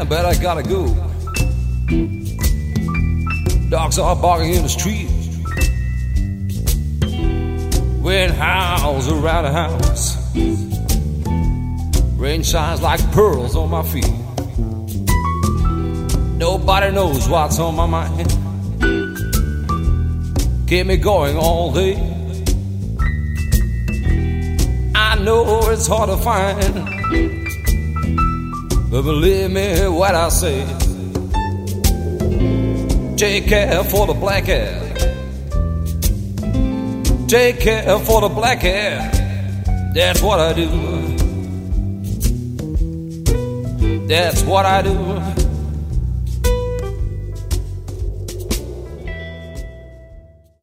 but I gotta go. Dogs are barking in the street. Wind howls around the house. Rain shines like pearls on my feet. Nobody knows what's on my mind. Keep me going all day. I know it's hard to find, but believe me what I say. Take care for the black hair. Take care for the black hair. That's what I do. That's what I do.